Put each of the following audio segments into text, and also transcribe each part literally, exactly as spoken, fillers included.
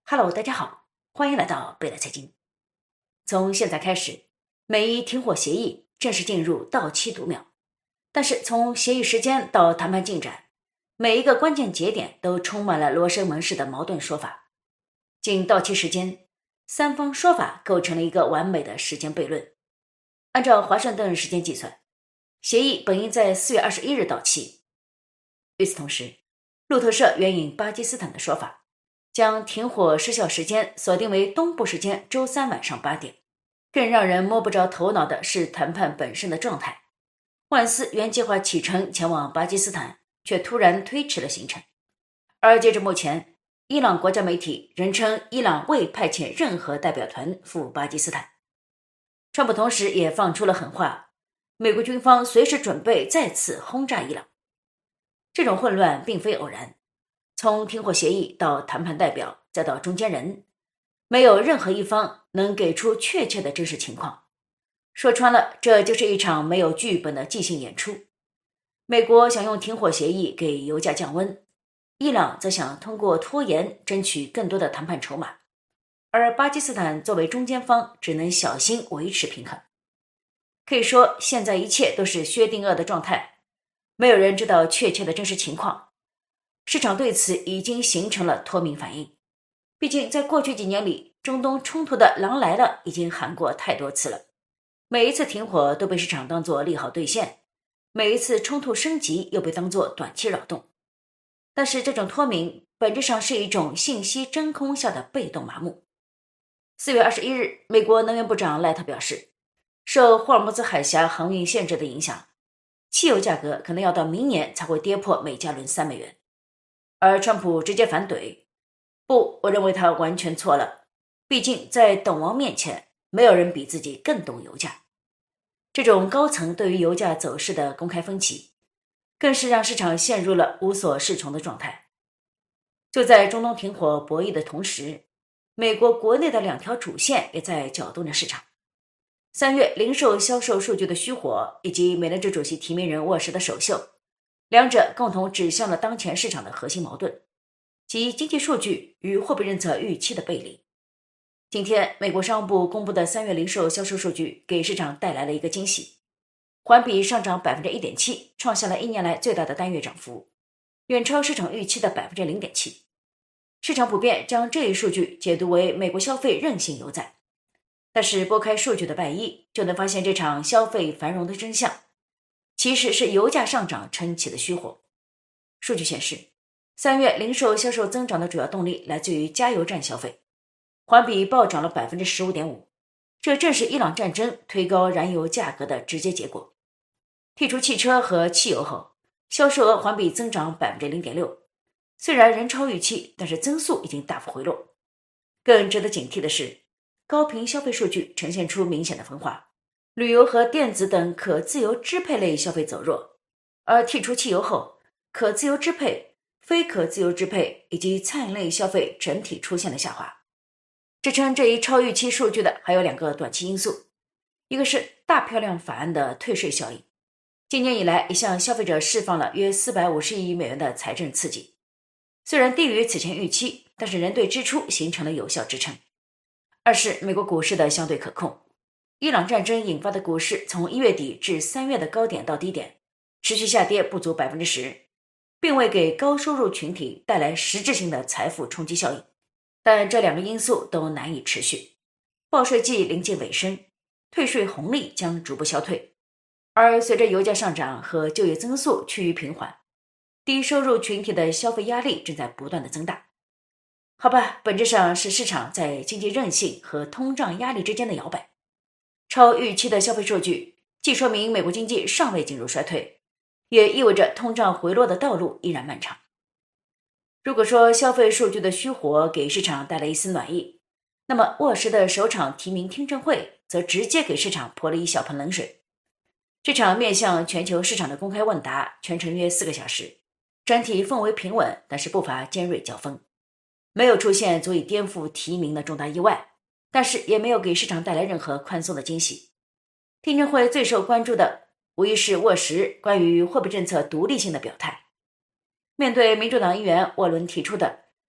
Hello，大家好，欢迎来到贝莱财经。从现在开始，美伊停火协议正式进入到期读秒。但是从协议时间到谈判进展，每一个关键节点都充满了罗生门式的矛盾说法。仅到期时间，三方说法构成了一个完美的时间悖论。按照华盛顿时间计算，协议本应在四月二十一日到期。与此同时，路透社援引巴基斯坦的说法，将停火失效时间锁定为东部时间周三晚上八点。更让人摸不着头脑的是谈判本身的状态。万斯原计划启程前往巴基斯坦，却突然推迟了行程。而截至目前，伊朗国家媒体仍称伊朗未派遣任何代表团赴巴基斯坦。川普同时也放出了狠话，美国军方随时准备再次轰炸伊朗。这种混乱并非偶然，从停火协议到谈判代表再到中间人，没有任何一方能给出确切的真实情况。说穿了，这就是一场没有剧本的即兴演出。美国想用停火协议给油价降温，伊朗则想通过拖延争取更多的谈判筹码，而巴基斯坦作为中间方只能小心维持平衡。可以说，现在一切都是薛定谔的状态，没有人知道确切的真实情况。市场对此已经形成了脱敏反应。毕竟在过去几年里，中东冲突的狼来了已经喊过太多次了，每一次停火都被市场当作利好兑现，每一次冲突升级又被当作短期扰动。但是这种脱敏本质上是一种信息真空下的被动麻木。四月二十一日，美国能源部长赖特表示，受霍尔木兹海峡航运限制的影响，汽油价格可能要到明年才会跌破每加仑三美元。而川普直接反怼，不，我认为他完全错了。毕竟在懂王面前，没有人比自己更懂油价。这种高层对于油价走势的公开分歧，更是让市场陷入了无所适从的状态。就在中东停火博弈的同时，美国国内的两条主线也在搅动着市场。三月零售销售数据的虚火，以及美联储主席提名人沃什的首秀，两者共同指向了当前市场的核心矛盾，即经济数据与货币政策预期的背离。今天，美国商务部公布的三月零售销售数据给市场带来了一个惊喜，环比上涨 百分之一点七， 创下了一年来最大的单月涨幅，远超市场预期的 百分之零点七。 市场普遍将这一数据解读为美国消费韧性犹在，但是拨开数据的外衣，就能发现这场消费繁荣的真相其实是油价上涨撑起的虚火。数据显示，三月零售销售增长的主要动力来自于加油站消费，环比暴涨了 百分之十五点五， 这正是伊朗战争推高燃油价格的直接结果。剔除汽车和汽油后，销售额环比增长 百分之零点六， 虽然仍超预期，但是增速已经大幅回落。更值得警惕的是，高频消费数据呈现出明显的分化，旅游和电子等可自由支配类消费走弱，而剔除汽油后，可自由支配、非可自由支配以及餐饮类消费整体出现了下滑。支撑这一超预期数据的还有两个短期因素，一个是大漂亮法案的退税效应，今年以来已向消费者释放了约四百五十亿美元的财政刺激，虽然低于此前预期，但是仍对支出形成了有效支撑。二是美国股市的相对可控，伊朗战争引发的股市从一月底至三月的高点到低点持续下跌不足 百分之十， 并未给高收入群体带来实质性的财富冲击效应，但这两个因素都难以持续。报税季临近尾声，退税红利将逐步消退，而随着油价上涨和就业增速趋于平缓，低收入群体的消费压力正在不断的增大。好吧，本质上是市场在经济韧性和通胀压力之间的摇摆。超预期的消费数据既说明美国经济尚未进入衰退，也意味着通胀回落的道路依然漫长。如果说消费数据的虚火给市场带来一丝暖意，那么沃什的首场提名听证会则直接给市场泼了一小盆冷水。这场面向全球市场的公开问答全程约四个小时，整体氛围平稳，但是不乏尖锐交锋，没有出现足以颠覆提名的重大意外，但是也没有给市场带来任何宽松的惊喜。听证会最受关注的无疑是沃什关于货币政策独立性的表态。面对民主党议员沃伦提出的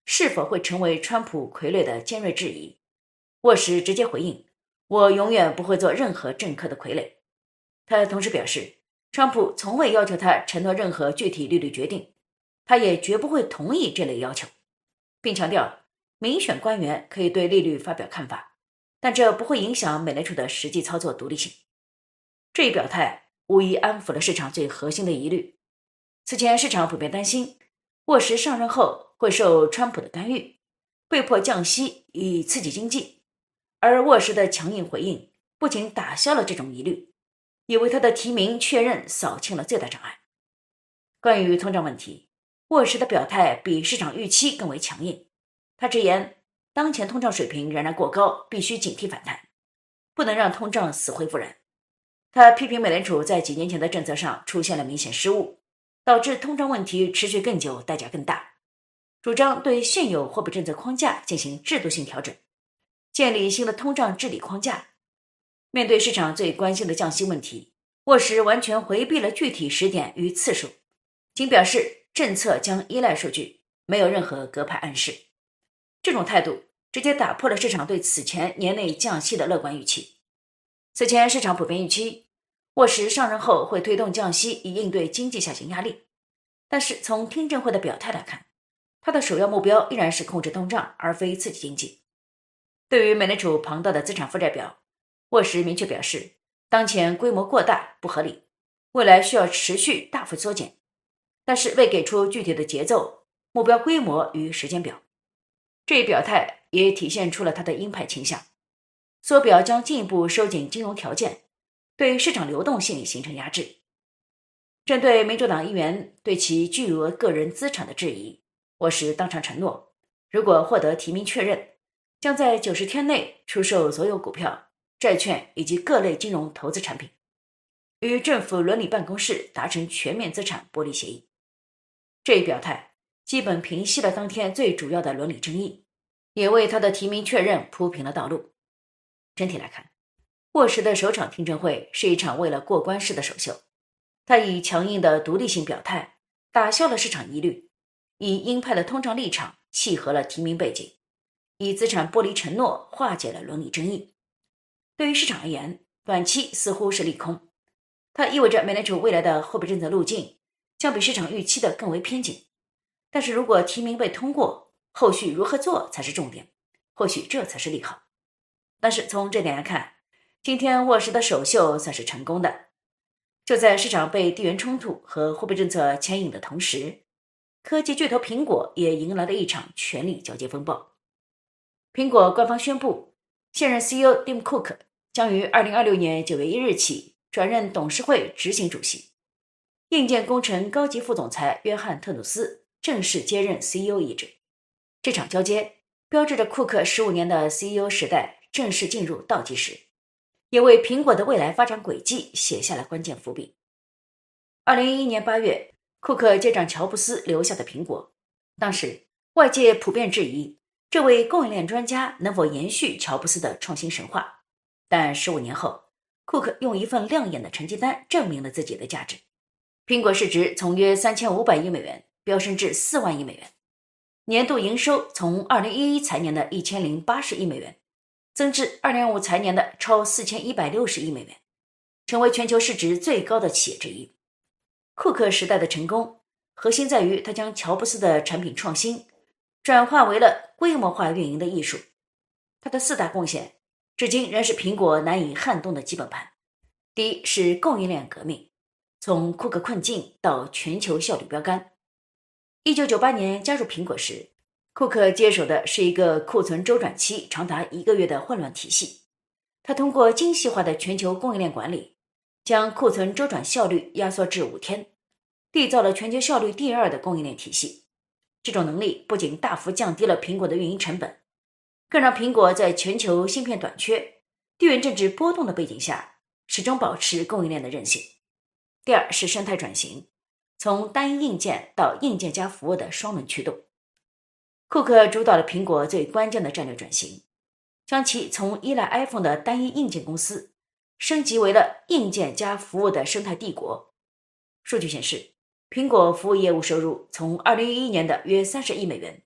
是否会成为川普傀儡的尖锐质疑，沃什直接回应：我永远不会做任何政客的傀儡。他同时表示，川普从未要求他承诺任何具体利率决定，他也绝不会同意这类要求，并强调民选官员可以对利率发表看法，但这不会影响美联储的实际操作独立性。这一表态无疑安抚了市场最核心的疑虑。此前市场普遍担心沃什上任后会受川普的干预，被迫降息以刺激经济，而沃什的强硬回应不仅打消了这种疑虑，也为他的提名确认扫清了最大障碍。关于通胀问题，沃什的表态比市场预期更为强硬。他直言，当前通胀水平仍然过高，必须警惕反弹，不能让通胀死灰复燃。他批评美联储在几年前的政策上出现了明显失误，导致通胀问题持续更久，代价更大，主张对现有货币政策框架进行制度性调整，建立新的通胀治理框架。面对市场最关心的降息问题，沃什完全回避了具体时点与次数，仅表示政策将依赖数据，没有任何鸽派暗示。这种态度直接打破了市场对此前年内降息的乐观预期。此前市场普遍预期沃什上任后会推动降息以应对经济下行压力，但是从听证会的表态来看，他的首要目标依然是控制通胀，而非刺激经济。对于美联储庞大的资产负债表，沃什明确表示，当前规模过大不合理，未来需要持续大幅缩减，但是未给出具体的节奏、目标规模与时间表。这一表态也体现出了他的鹰派倾向，缩表将进一步收紧金融条件，对市场流动性形成压制。针对民主党议员对其巨额个人资产的质疑，沃什当场承诺，如果获得提名确认，将在九十天内出售所有股票、债券以及各类金融投资产品，与政府伦理办公室达成全面资产剥离协议。这一表态基本平息了当天最主要的伦理争议，也为他的提名确认铺平了道路。整体来看，沃什的首场听证会是一场为了过关式的首秀。他以强硬的独立性表态打消了市场疑虑，以鹰派的通胀立场契合了提名背景，以资产剥离承诺化解了伦理争议。对于市场而言，短期似乎是利空，它意味着美联储未来的货币政策路径将比市场预期的更为偏紧。但是如果提名被通过，后续如何做才是重点，或许这才是利好。但是从这点来看，今天沃什的首秀算是成功的。就在市场被地缘冲突和货币政策牵引的同时，科技巨头苹果也迎来了一场权力交接风暴。苹果官方宣布，现任 C E O Tim Cook 将于二零二六年九月一日起转任董事会执行主席，硬件工程高级副总裁约翰特努斯正式接任 C E O 一职。这场交接标志着库克十五年的 C E O 时代正式进入倒计时，也为苹果的未来发展轨迹写下了关键伏笔。二零一一年八月，库克接掌乔布斯留下的苹果，当时外界普遍质疑这位供应链专家能否延续乔布斯的创新神话，但十五年后，库克用一份亮眼的成绩单证明了自己的价值。苹果市值从约三千五百亿美元飙升至四万亿美元，年度营收从二零一一财年的一千零八十亿美元增至二零二五财年的超四千一百六十亿美元，成为全球市值最高的企业之一。库克时代的成功核心在于他将乔布斯的产品创新转化为了规模化运营的艺术。他的四大贡献至今仍是苹果难以撼动的基本盘。第一是供应链革命，从库克困境到全球效率标杆。一九九八年加入苹果时，库克接手的是一个库存周转期长达一个月的混乱体系。他通过精细化的全球供应链管理，将库存周转效率压缩至五天，缔造了全球效率第二的供应链体系。这种能力不仅大幅降低了苹果的运营成本，更让苹果在全球芯片短缺、地缘政治波动的背景下，始终保持供应链的韧性。第二是生态转型，从单一硬件到硬件加服务的双轮驱动。库克主导了苹果最关键的战略转型，将其从依赖 iPhone 的单一硬件公司升级为了硬件加服务的生态帝国。数据显示，苹果服务业务收入从二零一一年的约三十亿美元，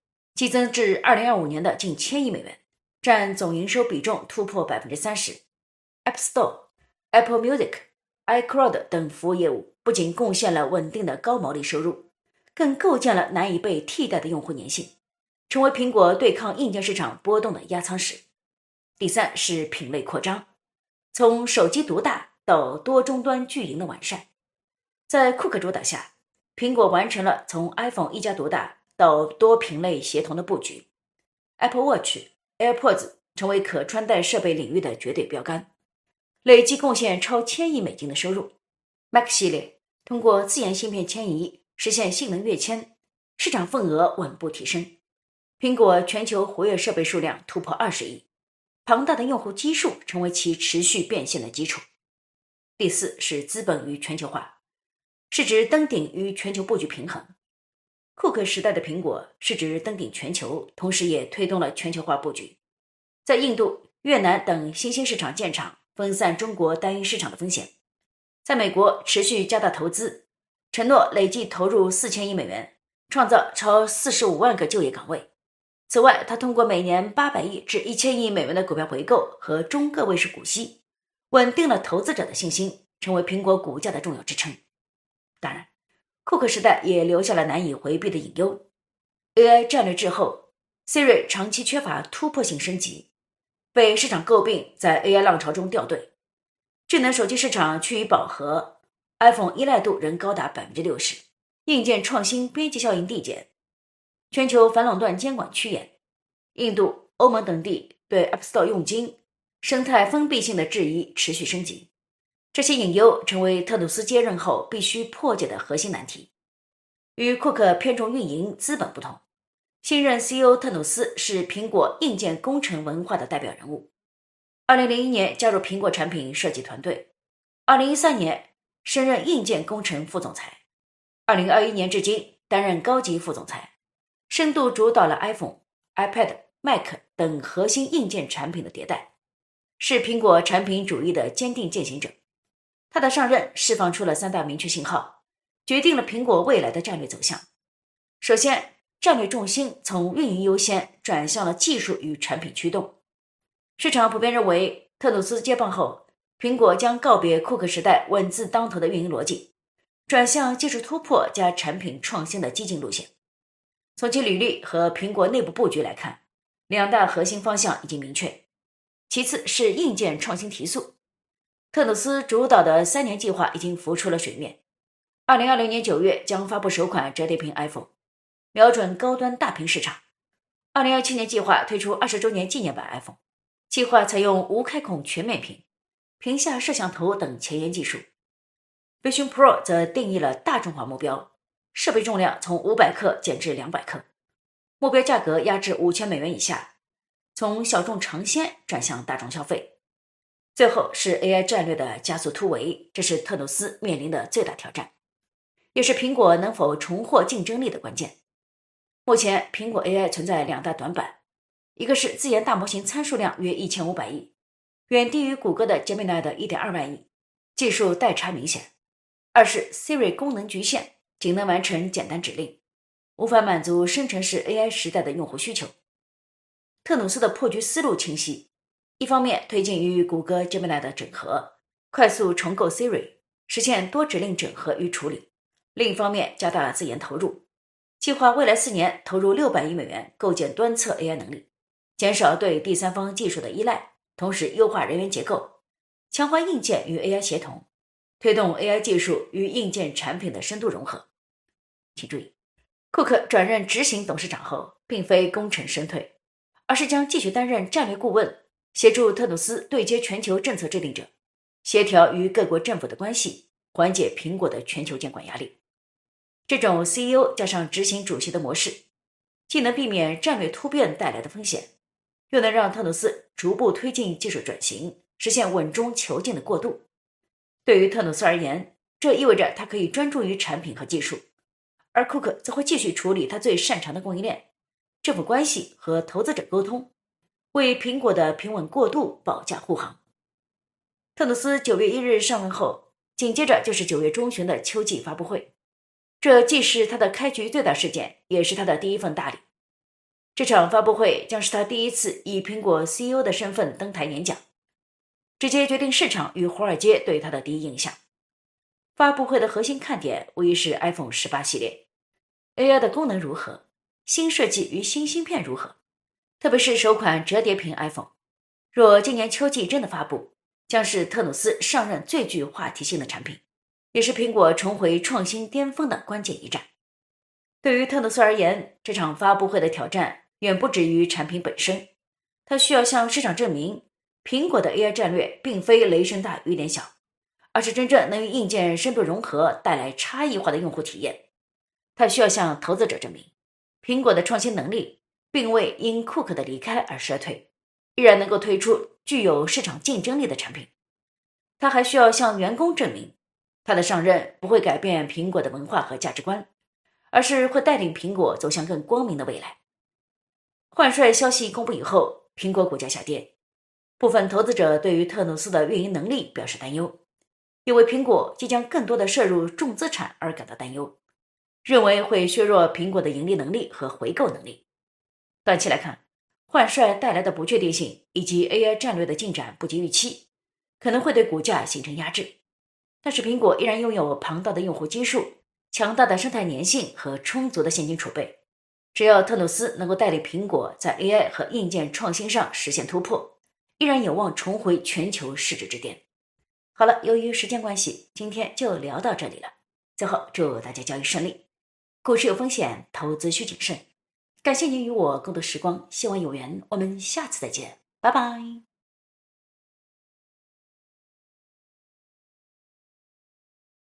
激增至二零二五年的近千亿美元，占总营收比重突破 百分之三十。 App Store、Apple Music、iCloud 等服务业务不仅贡献了稳定的高毛利收入，更构建了难以被替代的用户粘性，成为苹果对抗硬件市场波动的压舱石。第三是品类扩张，从手机独大到多终端巨营的完善。在库克主导下，苹果完成了从 iPhone 一家独大到多品类协同的布局。 Apple Watch、AirPods 成为可穿戴设备领域的绝对标杆，累计贡献超千亿美金的收入。 Mac 系列通过自研芯片迁移实现性能跃迁，市场份额稳步提升。苹果全球活跃设备数量突破二十亿，庞大的用户基数成为其持续变现的基础。第四是资本与全球化，市值登顶与全球布局平衡。库克时代的苹果市值登顶全球，同时也推动了全球化布局，在印度、越南等新兴市场建厂，分散中国单一市场的风险。在美国持续加大投资，承诺累计投入四千亿美元，创造超四十五万个就业岗位。此外，他通过每年八百亿至一千亿美元的股票回购和中个位数股息，稳定了投资者的信心，成为苹果股价的重要支撑。当然，库克时代也留下了难以回避的隐忧。 A I 战略滞后， Siri 长期缺乏突破性升级，被市场诟病在 A I 浪潮中掉队。智能手机市场趋于饱和， iPhone 依赖度仍高达 百分之六十， 硬件创新边际效应递减，全球反垄断监管趋严，印度、欧盟等地对 App Store 用金、生态封闭性的质疑持续升级。这些隐忧成为特鲁斯接任后必须破解的核心难题。与库克偏重运营资本不同，新任 C E O 特鲁斯是苹果硬件工程文化的代表人物。二零零一年加入苹果产品设计团队，二零一三年升任硬件工程副总裁，二零二一年至今担任高级副总裁，深度主导了 iPhone、iPad、Mac 等核心硬件产品的迭代，是苹果产品主义的坚定践行者。他的上任释放出了三大明确信号，决定了苹果未来的战略走向。首先，战略重心从运营优先转向了技术与产品驱动。市场普遍认为，特鲁斯接棒后，苹果将告别库克时代稳字当头的运营逻辑，转向技术突破加产品创新的激进路线。从其履历和苹果内部布局来看，两大核心方向已经明确。其次是硬件创新提速，特鲁斯主导的三年计划已经浮出了水面。二零二零年九月将发布首款折叠屏 iPhone， 瞄准高端大屏市场。二零二七年计划推出二十周年纪念版 iPhone， 计划采用无开孔全面屏、屏下摄像头等前沿技术。Vision Pro 则定义了大众化目标，设备重量从五百克减至两百克，目标价格压至五千美元以下，从小众尝鲜转向大众消费。最后是 A I 战略的加速突围，这是特鲁斯面临的最大挑战，也是苹果能否重获竞争力的关键。目前苹果 A I 存在两大短板，一个是自研大模型参数量约一千五百亿，远低于谷歌的 Gemini 的 一点二万亿，技术代差明显。二是 Siri 功能局限，仅能完成简单指令，无法满足生成式 A I 时代的用户需求。特鲁斯的破局思路清晰，一方面推进与谷歌 Gemini 的整合，快速重构 Siri， 实现多指令整合与处理；另一方面加大自研投入，计划未来四年投入六百亿美元构建端侧 A I 能力，减少对第三方技术的依赖，同时优化人员结构，强化硬件与 A I 协同，推动 A I 技术与硬件产品的深度融合。请注意，库克转任执行董事长后，并非功成身退，而是将继续担任战略顾问，协助特鲁斯对接全球政策制定者，协调与各国政府的关系，缓解苹果的全球监管压力。这种 C E O 加上执行主席的模式，既能避免战略突变带来的风险，又能让特鲁斯逐步推进技术转型，实现稳中求进的过渡。对于特鲁斯而言，这意味着他可以专注于产品和技术，而库克则会继续处理他最擅长的供应链、政府关系和投资者沟通，为苹果的平稳过渡保驾护航。特鲁斯九月一日上任后，紧接着就是九月中旬的秋季发布会，这既是他的开局最大事件，也是他的第一份大礼。 这场发布会将是他第一次以苹果 C E O 的身份登台演讲，直接决定市场与华尔街对他的第一印象。发布会的核心看点无疑是 iPhone 十八系列 A I 的功能如何，新设计与新芯片如何，特别是首款折叠屏 iPhone， 若今年秋季真的发布，将是特努斯上任最具话题性的产品，也是苹果重回创新巅峰的关键一战。对于特努斯而言，这场发布会的挑战远不止于产品本身，它需要向市场证明苹果的 A I 战略并非雷声大雨点小，而是真正能与硬件深度融合，带来差异化的用户体验。它需要向投资者证明苹果的创新能力并未因库克的离开而衰退，依然能够推出具有市场竞争力的产品。它还需要向员工证明他的上任不会改变苹果的文化和价值观，而是会带领苹果走向更光明的未来。换帅消息公布以后，苹果股价下跌，部分投资者对于特努斯的运营能力表示担忧，也为苹果即将更多的摄入重资产而感到担忧，认为会削弱苹果的盈利能力和回购能力。短期来看，换帅带来的不确定性以及 A I 战略的进展不及预期，可能会对股价形成压制。但是苹果依然拥有庞大的用户基数、强大的生态粘性和充足的现金储备，只要特努斯能够带领苹果在 A I 和硬件创新上实现突破，依然有望重回全球市值之巅。好了，由于时间关系，今天就聊到这里了。最后祝大家交易顺利，股市有风险，投资需谨慎。感谢您与我共度时光，希望有缘，我们下次再见，拜拜。